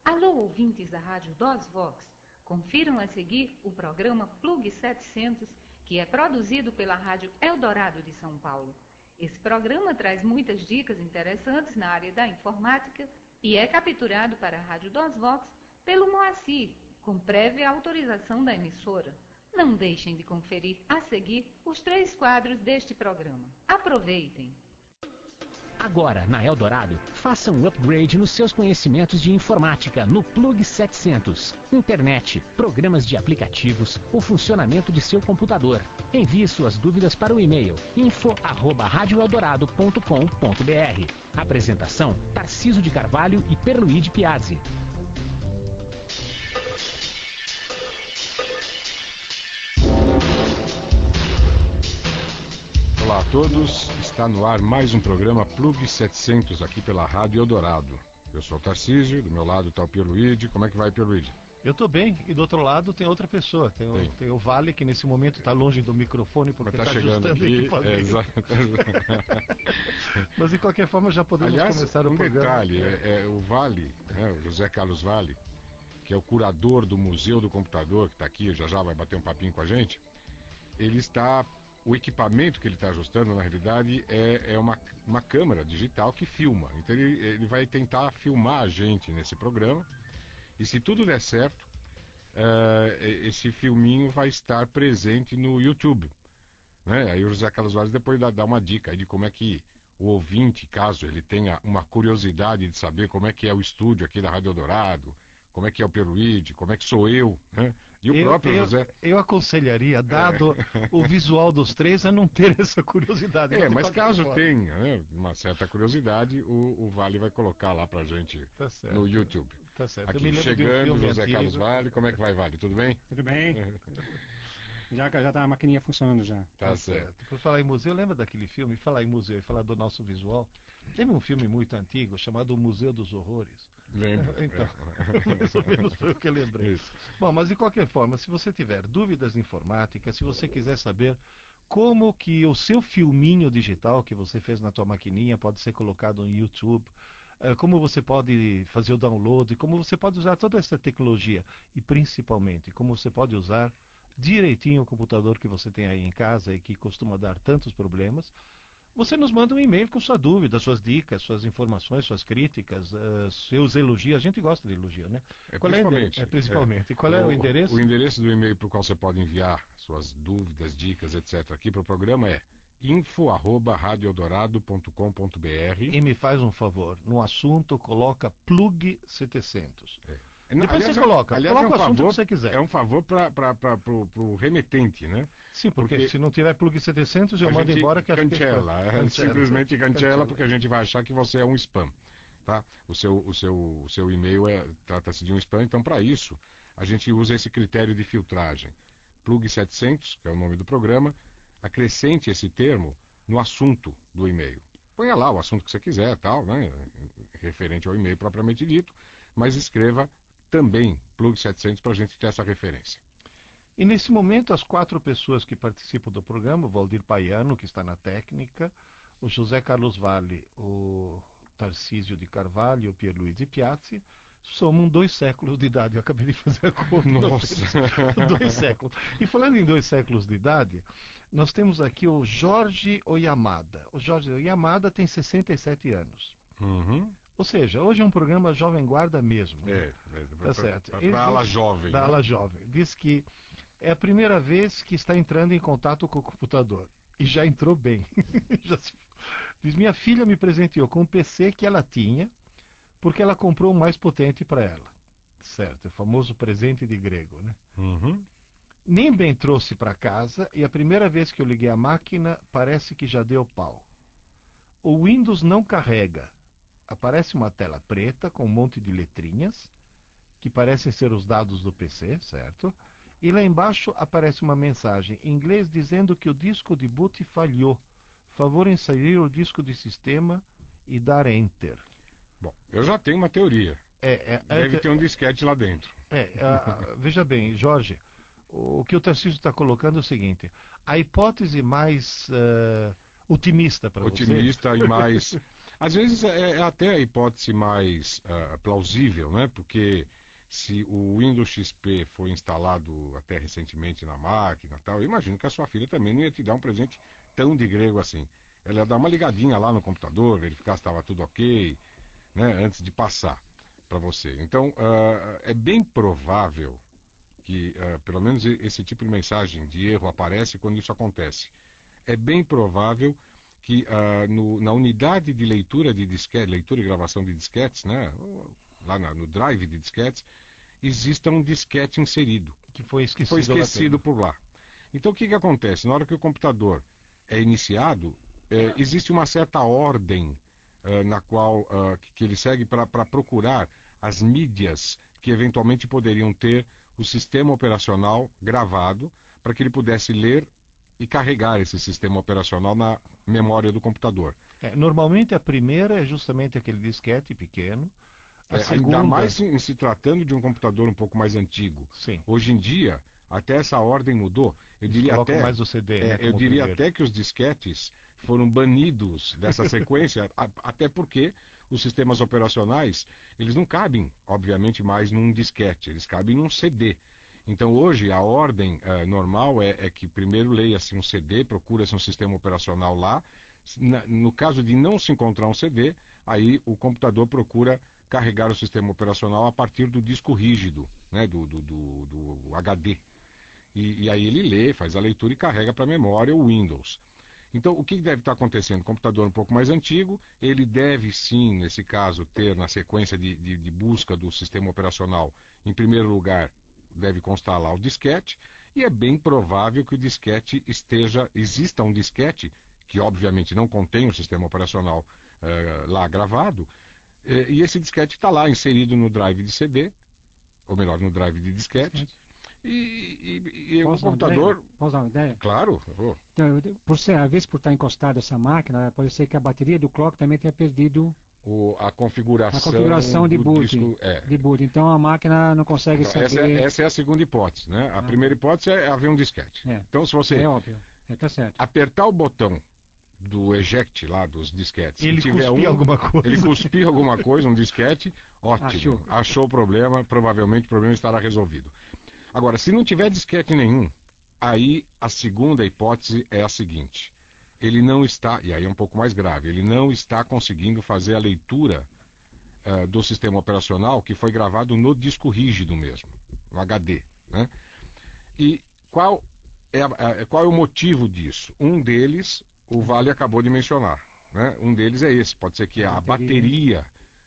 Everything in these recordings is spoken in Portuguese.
Alô, ouvintes da Rádio DOSVox, confiram a seguir o programa Plug 700, que é produzido pela Rádio Eldorado de São Paulo. Esse programa traz muitas dicas interessantes na área da informática e é capturado para a Rádio DOSVox pelo Moacir, com prévia autorização da emissora. Não deixem de conferir a seguir os 3 quadros deste programa. Aproveitem! Agora, na Eldorado, faça um upgrade nos seus conhecimentos de informática no Plug 700. Internet, programas de aplicativos, o funcionamento de seu computador. Envie suas dúvidas para o e-mail info@radioeldorado.com.br. Apresentação: Tarcísio de Carvalho e Pierluigi Piazzi. Olá a todos, está no ar mais um programa Plug 700 aqui pela Rádio Eldorado. Eu sou o Tarcísio, do meu lado está o Pierluigi. Como é que vai, Pierluigi? Eu estou bem, e do outro lado tem outra pessoa, tem o Vale, que nesse momento está longe do microfone porque está ajustando aqui, o equipamento. Mas de qualquer forma já podemos começar o programa. Detalhe, o Vale, o José Carlos Vale, que é o curador do Museu do Computador, que está aqui, já vai bater um papinho com a gente. O equipamento que ele está ajustando, na realidade, é uma câmera digital que filma. Então ele vai tentar filmar a gente nesse programa. E se tudo der certo, esse filminho vai estar presente no YouTube. Né? Aí o José Carlos Vaz depois dá uma dica aí de como é que o ouvinte, caso ele tenha uma curiosidade de saber como é que é o estúdio aqui da Rádio Eldorado, como é que é o Pierluigi, como é que sou eu, né? E o próprio José... Eu aconselharia, dado o visual dos três, a não ter essa curiosidade. Mas caso tenha, né, uma certa curiosidade, o Vale vai colocar lá pra gente no YouTube. Tá certo. Aqui chegando, José Carlos Vale. Como é que vai, Vale? Tudo bem? Tudo bem. Já tá a maquininha funcionando já. Tá certo. Por falar em museu, lembra daquele filme? Falar em museu e falar do nosso visual. Teve um filme muito antigo chamado O Museu dos Horrores. Lembro. Então, mais ou menos foi o que eu lembrei. Isso. Bom, mas de qualquer forma, se você tiver dúvidas de informática, se você quiser saber como que o seu filminho digital que você fez na tua maquininha pode ser colocado no YouTube, como você pode fazer o download, como você pode usar toda essa tecnologia e principalmente como você pode usar direitinho o computador que você tem aí em casa e que costuma dar tantos problemas, você nos manda um e-mail com sua dúvida, suas dicas, suas informações, suas críticas, seus elogios. A gente gosta de elogio, né? Principalmente. Qual é o endereço? O endereço do e-mail para o qual você pode enviar suas dúvidas, dicas, etc. aqui para o programa é info@radioeldorado.com.br. E me faz um favor, no assunto coloca Plug 700. Depois você coloca o assunto que você quiser. É um favor para o remetente, né? Sim, porque se não tiver Plug 700 eu mando embora que cancela, simplesmente cancela, porque a gente vai achar que você é um spam, tá? O seu e-mail trata-se de um spam, então para isso a gente usa esse critério de filtragem. Plug 700, que é o nome do programa, acrescente esse termo no assunto do e-mail. Ponha lá o assunto que você quiser, tal, né? Referente ao e-mail propriamente dito, mas escreva também Plug 700 para a gente ter essa referência. E nesse momento as 4 pessoas que participam do programa, o Valdir Paiano, que está na técnica, o José Carlos Vale, o Tarcísio de Carvalho e o Pierluigi Piazzi, somam 2 séculos de idade. Eu acabei de fazer a conta. Nossa! 2 séculos. E falando em 2 séculos de idade, nós temos aqui o Jorge Oyamada. O Jorge Oyamada tem 67 anos. Uhum. Ou seja, hoje é um programa Jovem Guarda mesmo. Tá certo. Para a ala jovem. Da ala jovem. Diz que é a primeira vez que está entrando em contato com o computador. E já entrou bem. Diz, minha filha me presenteou com um PC que ela tinha, porque ela comprou o mais potente para ela. Certo, o famoso presente de grego, né? Uhum. Nem bem trouxe para casa, e a primeira vez que eu liguei a máquina, parece que já deu pau. O Windows não carrega. Aparece uma tela preta com um monte de letrinhas, que parecem ser os dados do PC, certo? E lá embaixo aparece uma mensagem em inglês dizendo que o disco de boot falhou. Favor inserir o disco de sistema e dar Enter. Bom, eu já tenho uma teoria. Deve ter um disquete lá dentro. Veja bem, Jorge, o que o Tarcísio está colocando é o seguinte: a hipótese mais otimista para você... Otimista e mais... Às vezes é até a hipótese mais plausível, né? Porque se o Windows XP foi instalado até recentemente na máquina e tal, eu imagino que a sua filha também não ia te dar um presente tão de grego assim. Ela ia dar uma ligadinha lá no computador, verificar se estava tudo ok, né? Antes de passar para você. Então, é bem provável que, pelo menos esse tipo de mensagem de erro aparece quando isso acontece. É bem provável que na unidade de leitura de disquete, leitura e gravação de disquetes, né, lá no drive de disquetes, exista um disquete inserido. Que foi esquecido por lá. Então o que acontece? Na hora que o computador é iniciado, existe uma certa ordem na qual que ele segue para procurar as mídias que eventualmente poderiam ter o sistema operacional gravado, para que ele pudesse ler e carregar esse sistema operacional na memória do computador. Normalmente a primeira é justamente aquele disquete pequeno. A segunda... Ainda mais em se tratando de um computador um pouco mais antigo. Sim. Hoje em dia, até essa ordem mudou. Eu diria até, mais o CD, né, eu diria até que os disquetes foram banidos dessa sequência, até porque os sistemas operacionais, eles não cabem, obviamente, mais num disquete, eles cabem num CD. Então hoje a ordem normal é que primeiro leia-se um CD, procura-se um sistema operacional lá. No caso de não se encontrar um CD, aí o computador procura carregar o sistema operacional a partir do disco rígido, né, do HD. E aí ele lê, faz a leitura e carrega para a memória o Windows. Então o que deve estar acontecendo? O computador um pouco mais antigo, ele deve sim, nesse caso, ter na sequência de busca do sistema operacional, em primeiro lugar, deve constar lá o disquete, e é bem provável que o disquete exista um disquete, que obviamente não contém o sistema operacional lá gravado, e esse disquete está lá inserido no drive de CD, ou melhor, no drive de disquete, e o computador... Posso dar uma ideia? Claro, eu vou. Então, às vezes por estar encostado essa máquina, pode ser que a bateria do clock também tenha perdido... A configuração de boot, disco, de boot. Então a máquina não consegue saber... Essa é a segunda hipótese, né? A primeira hipótese é haver um disquete. Então se você óbvio, tá certo. apertar o botão do eject lá dos disquetes, ele cuspir alguma coisa. Ele cuspir alguma coisa, um disquete, ótimo. Achou o problema, provavelmente o problema estará resolvido. Agora, se não tiver disquete nenhum, aí a segunda hipótese é a seguinte: ele não está, e aí é um pouco mais grave, ele não está conseguindo fazer a leitura do sistema operacional que foi gravado no disco rígido mesmo, no HD, né? E qual é o motivo disso? Um deles, o Vale acabou de mencionar, né? Um deles é esse, pode ser que a bateria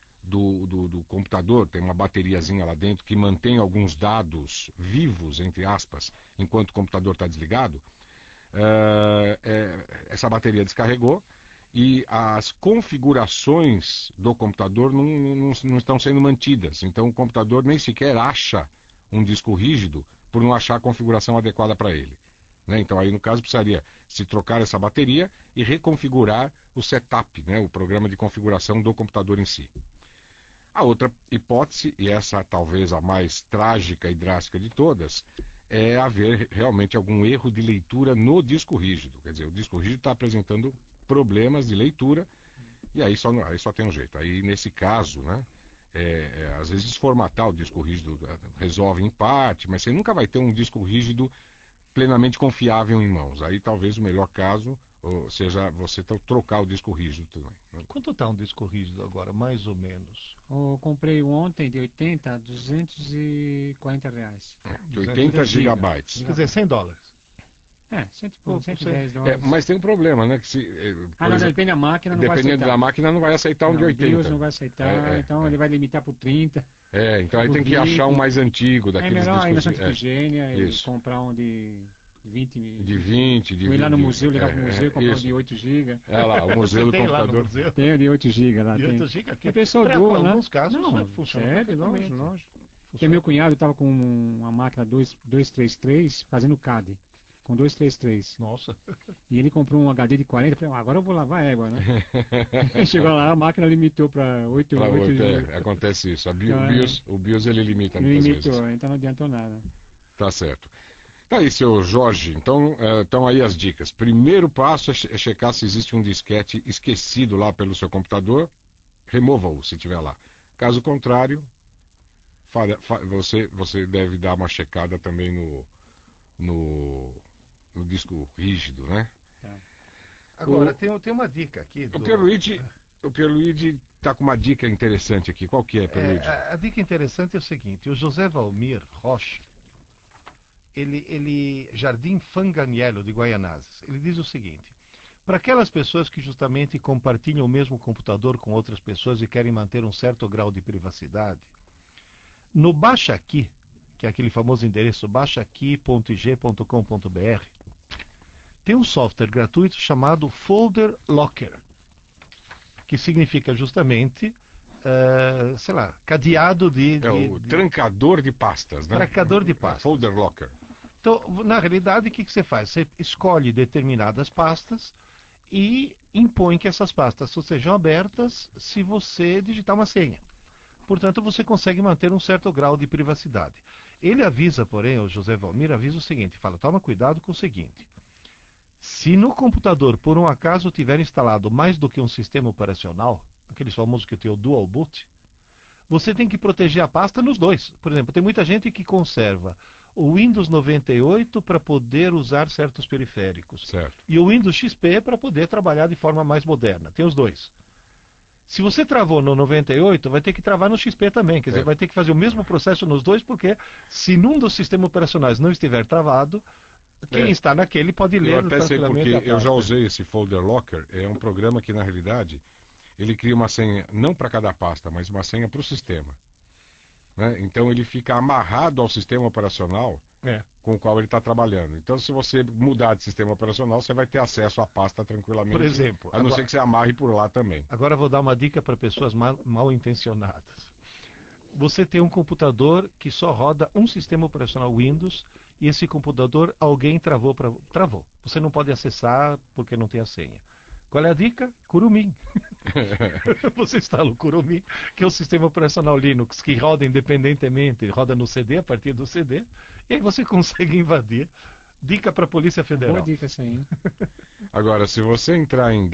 do computador, tem uma bateriazinha lá dentro que mantém alguns dados vivos, entre aspas, enquanto o computador está desligado. Essa bateria descarregou e as configurações do computador não estão sendo mantidas. Então o computador nem sequer acha um disco rígido por não achar a configuração adequada para ele, né? Então aí no caso precisaria se trocar essa bateria e reconfigurar o setup, né, o programa de configuração do computador em si. A outra hipótese, e essa talvez a mais trágica e drástica de todas, é haver realmente algum erro de leitura no disco rígido. Quer dizer, o disco rígido está apresentando problemas de leitura e aí só tem um jeito. Aí nesse caso, né, às vezes formatar o disco rígido resolve em parte, mas você nunca vai ter um disco rígido plenamente confiável em mãos. Aí talvez o melhor caso seja você trocar o disco rígido também, né? Quanto está um disco rígido agora, mais ou menos? Eu comprei ontem de 80 a 240 reais. De 80 gigabytes. Quer dizer, $100. 110 dólares. Mas tem um problema, né? Que depende da máquina, não vai aceitar. Dependendo da máquina, não vai aceitar um de 80. O BIOS não vai aceitar, então ele vai limitar por 30. Então aí tem que achar um mais antigo daqueles discos. É melhor ir na Santa Efigênia e comprar um de 20 mil. De 20, de 20. Ir lá no museu, ligar pro museu, comprar um de 8 GB. Lá, o museu do computador. Tem o de 8 GB lá. De 8 GB aqui. A pessoa doa, né? Em alguns casos não funciona. Longe. Porque meu cunhado estava com uma máquina 233 fazendo CAD. Com 233. Nossa. E ele comprou um HD de 40, falei, agora eu vou lavar égua, né? Chegou lá, a máquina limitou para 8 GB. Acontece isso. O BIOS ele limita muitas vezes. Então não adiantou nada. Tá certo. Tá aí, seu Jorge. Então aí as dicas. Primeiro passo é checar se existe um disquete esquecido lá pelo seu computador. Remova-o, se tiver lá. Caso contrário, você deve dar uma checada também no disco rígido, né? Tá. Agora, tem uma dica aqui. O Pierluigi está com uma dica interessante aqui. Qual que é, Pierluigi? A dica interessante é o seguinte: o José Valmir Rocha, Jardim Fanganiello de Guaianazes, ele diz o seguinte: para aquelas pessoas que justamente compartilham o mesmo computador com outras pessoas e querem manter um certo grau de privacidade, no Baixa Aqui, que é aquele famoso endereço baixaqui.ig.com.br, tem um software gratuito chamado Folder Locker, que significa justamente, cadeado trancador de pastas, né? Trancador de pastas. Folder Locker. Então, na realidade, o que você faz? Você escolhe determinadas pastas e impõe que essas pastas só sejam abertas se você digitar uma senha. Portanto, você consegue manter um certo grau de privacidade. Ele avisa, porém, o José Valmir avisa o seguinte, fala, toma cuidado com o seguinte: se no computador, por um acaso, tiver instalado mais do que um sistema operacional, aqueles famosos que tem o Dual Boot, você tem que proteger a pasta nos dois. Por exemplo, tem muita gente que conserva o Windows 98 para poder usar certos periféricos. Certo. E o Windows XP para poder trabalhar de forma mais moderna. Tem os dois. Se você travou no 98, vai ter que travar no XP também. Quer dizer, vai ter que fazer o mesmo processo nos dois, porque se num dos sistemas operacionais não estiver travado, quem está naquele pode ler. Eu até sei porque eu já usei esse Folder Locker. É um programa que, na realidade, ele cria uma senha, não para cada pasta, mas uma senha para o sistema. Né? Então ele fica amarrado ao sistema operacional com o qual ele está trabalhando. Então, se você mudar de sistema operacional, você vai ter acesso à pasta tranquilamente. Por exemplo. A não ser que você amarre por lá também. Agora vou dar uma dica para pessoas mal intencionadas. Você tem um computador que só roda um sistema operacional Windows e esse computador alguém travou. Você não pode acessar porque não tem a senha. Qual é a dica? Kurumin. Você instala o Kurumin, que é o sistema operacional Linux, que roda independentemente, roda no CD, a partir do CD, e aí você consegue invadir. Dica para a Polícia Federal. Boa dica essa aí. Agora, se você entrar em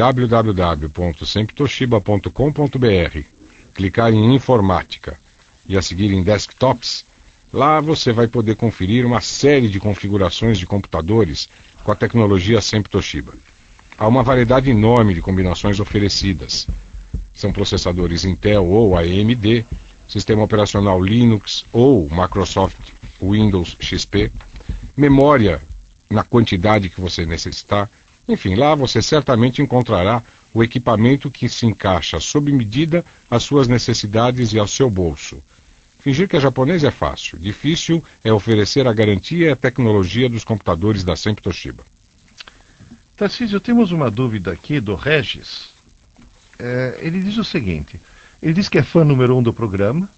www.semptoshiba.com.br, clicar em Informática e a seguir em Desktops, lá você vai poder conferir uma série de configurações de computadores com a tecnologia Sempre Toshiba. Há uma variedade enorme de combinações oferecidas. São processadores Intel ou AMD, sistema operacional Linux ou Microsoft Windows XP, memória na quantidade que você necessitar. Enfim, lá você certamente encontrará o equipamento que se encaixa sob medida às suas necessidades e ao seu bolso. Fingir que é japonês é fácil. Difícil é oferecer a garantia e a tecnologia dos computadores da Sempre Toshiba. Tarcísio, temos uma dúvida aqui do Regis. Ele diz o seguinte: ele diz que é fã número 1 do programa,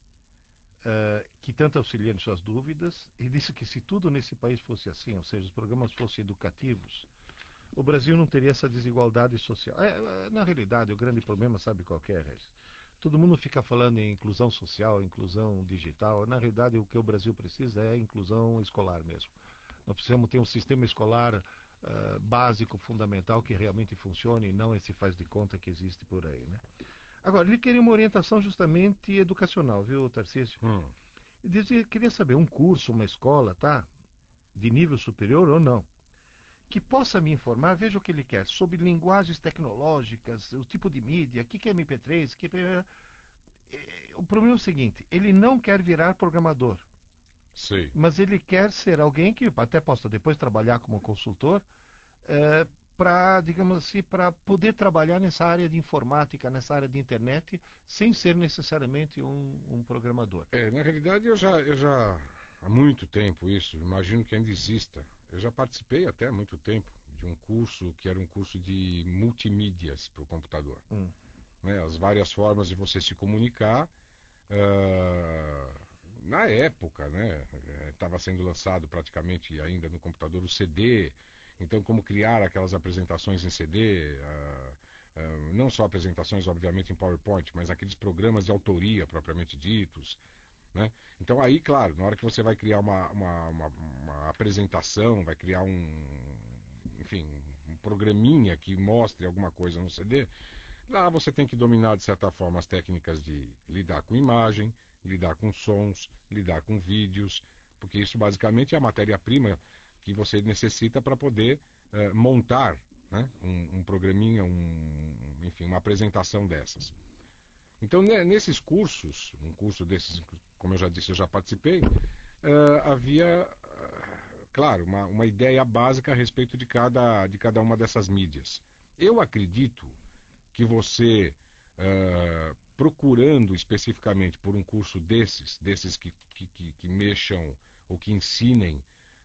que tanto auxilia em suas dúvidas. Ele disse que se tudo nesse país fosse assim, ou seja, os programas fossem educativos, o Brasil não teria essa desigualdade social. Na realidade, o grande problema, sabe qual é, Regis? Todo mundo fica falando em inclusão social, inclusão digital. Na realidade, o que o Brasil precisa é inclusão escolar mesmo. Nós precisamos ter um sistema escolar básico, fundamental, que realmente funcione e não esse faz de conta que existe por aí, né? Agora, ele queria uma orientação justamente educacional, viu, Tarcísio? Ele queria saber um curso, uma escola, tá? De nível superior ou não, que possa me informar, veja o que ele quer, sobre linguagens tecnológicas, o tipo de mídia, o que é MP3, O problema é o seguinte: ele não quer virar programador. Sim. Mas ele quer ser alguém que até possa depois trabalhar como consultor, para, digamos assim, para poder trabalhar nessa área de informática, nessa área de internet, sem ser necessariamente um programador. Na realidade, eu já há muito tempo isso, imagino que ainda exista. Eu já participei até há muito tempo de um curso que era um curso de multimídias para o computador. Né, as várias formas de você se comunicar. Na época, né, estava sendo lançado praticamente ainda no computador o CD, então como criar aquelas apresentações em CD, não só apresentações obviamente em PowerPoint, mas aqueles programas de autoria propriamente ditos, né? Então aí, claro, na hora que você vai criar uma apresentação, vai criar um programinha que mostre alguma coisa no CD, lá você tem que dominar de certa forma as técnicas de lidar com imagem, lidar com sons, lidar com vídeos, porque isso basicamente é a matéria-prima que você necessita para poder montar, né, um programinha, uma apresentação dessas. Então, nesses cursos, um curso desses, como eu já disse, eu já participei, havia, claro, uma ideia básica a respeito de cada uma dessas mídias. Eu acredito que você, procurando especificamente por um curso desses que mexam ou que ensinem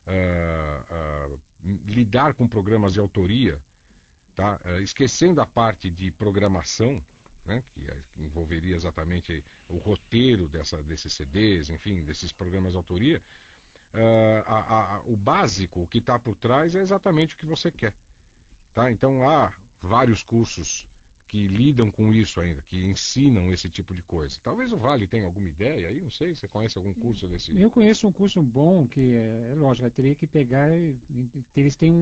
lidar com programas de autoria, tá? Esquecendo a parte de programação, né, que envolveria exatamente o roteiro desses CDs, enfim, desses programas de autoria, o básico, o que está por trás é exatamente o que você quer. Tá? Então há vários cursos que lidam com isso ainda, que ensinam esse tipo de coisa. Talvez o Vale tenha alguma ideia aí, não sei, você conhece algum curso desse? Eu conheço um curso bom, que é lógico, eu teria que pegar, eles têm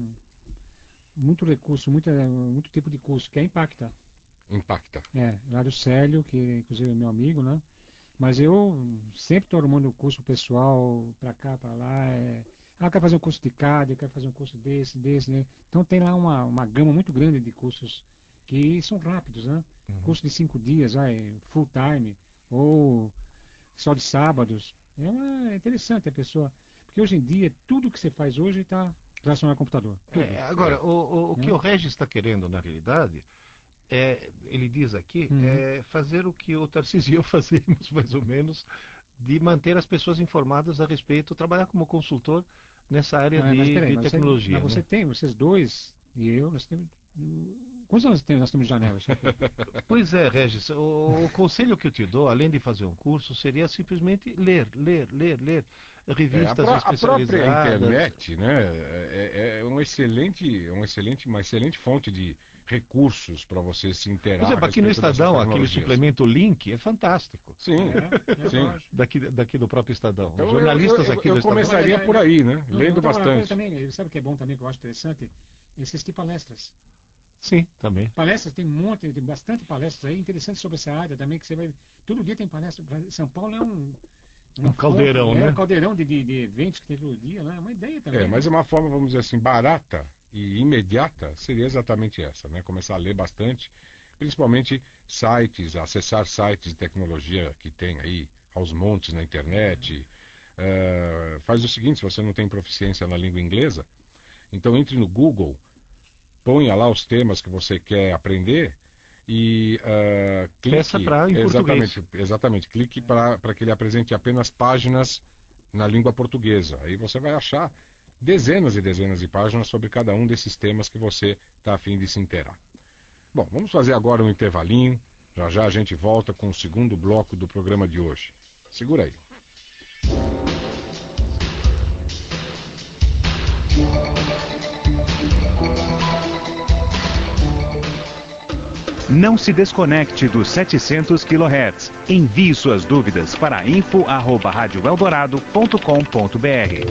muito recurso, muito tipo de curso, que é Impacta. Lá do Célio, que inclusive é meu amigo, né? Mas eu sempre estou arrumando curso pessoal para cá, para lá. Eu quero fazer um curso de CAD, eu quero fazer um curso desse, né? Então tem lá uma gama muito grande de cursos que são rápidos, né? Curso de 5 dias, full time, ou só de sábados. É interessante a pessoa, porque hoje em dia, tudo que você faz hoje está relacionado ao computador. Agora, o que o Regis está querendo, na realidade, ele diz aqui, fazer o que o Tarcísio e eu fazemos, mais ou menos, de manter as pessoas informadas a respeito, trabalhar como consultor nessa área de tecnologia. Mas vocês dois e eu, nós temos... Quantos anos nós temos de janela? Pois é, Regis, o conselho que eu te dou, além de fazer um curso, seria simplesmente ler revistas especializadas. A própria internet, né, é uma excelente fonte de recursos para você se inteirar. Por exemplo, aqui no Estadão, aquele suplemento Link é fantástico. Sim, sim. Daqui do próprio Estadão. Então, jornalistas aqui do Estadão. Eu começaria por aí, né, lendo bastante. Também, sabe o que é bom também, que eu acho interessante? Assistir palestras. Sim, também. Palestras, tem bastante palestras aí, interessantes sobre essa área também, que você vai... Todo dia tem palestra. São Paulo é um caldeirão, né? Um caldeirão de eventos que tem todo dia, né? É uma ideia também. Mas uma forma, vamos dizer assim, barata e imediata seria exatamente essa, né? Começar a ler bastante, principalmente sites, acessar sites de tecnologia que tem aí aos montes na internet. Faz o seguinte, se você não tem proficiência na língua inglesa, então entre no Google, ponha lá os temas que você quer aprender e clique. Peça para em português. Exatamente, clique para que ele apresente apenas páginas na língua portuguesa. Aí você vai achar dezenas e dezenas de páginas sobre cada um desses temas que você está a fim de se inteirar. Bom, vamos fazer agora um intervalinho. Já já a gente volta com o segundo bloco do programa de hoje. Segura aí. Não se desconecte dos 700 kHz. Envie suas dúvidas para info@radioeldorado.com.br.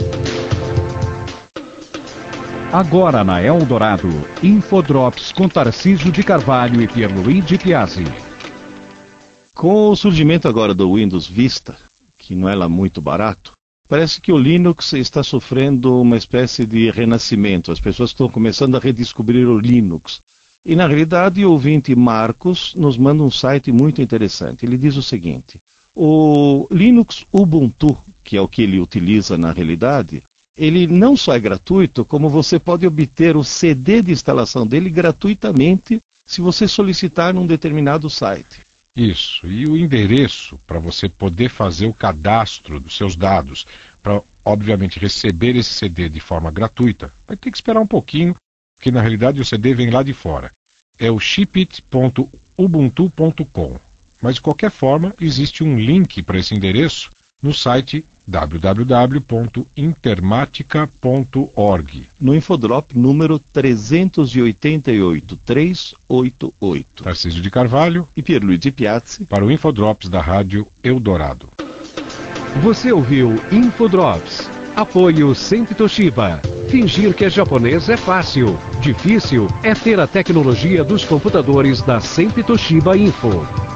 Agora na Eldorado, Infodrops com Tarcísio de Carvalho e Pierluigi Piazzi. Com o surgimento agora do Windows Vista, que não é lá muito barato, parece que o Linux está sofrendo uma espécie de renascimento. As pessoas estão começando a redescobrir o Linux. E na realidade o ouvinte Marcos nos manda um site muito interessante. Ele diz o seguinte: o Linux Ubuntu, que é o que ele utiliza na realidade, ele não só é gratuito, como você pode obter o CD de instalação dele gratuitamente se você solicitar num determinado site. Isso, e o endereço para você poder fazer o cadastro dos seus dados, para obviamente receber esse CD de forma gratuita, vai ter que esperar um pouquinho, porque na realidade o CD vem lá de fora. É o shipit.ubuntu.com. Mas de qualquer forma, existe um link para esse endereço no site www.intermatica.org. No Infodrop número 388. Tarcísio de Carvalho e Pierluigi Piazzi para o Infodrops da Rádio Eldorado. Você ouviu Infodrops. Apoio Sempre Toshiba. Fingir que é japonês é fácil. Difícil é ter a tecnologia dos computadores da Sempre Toshiba Info.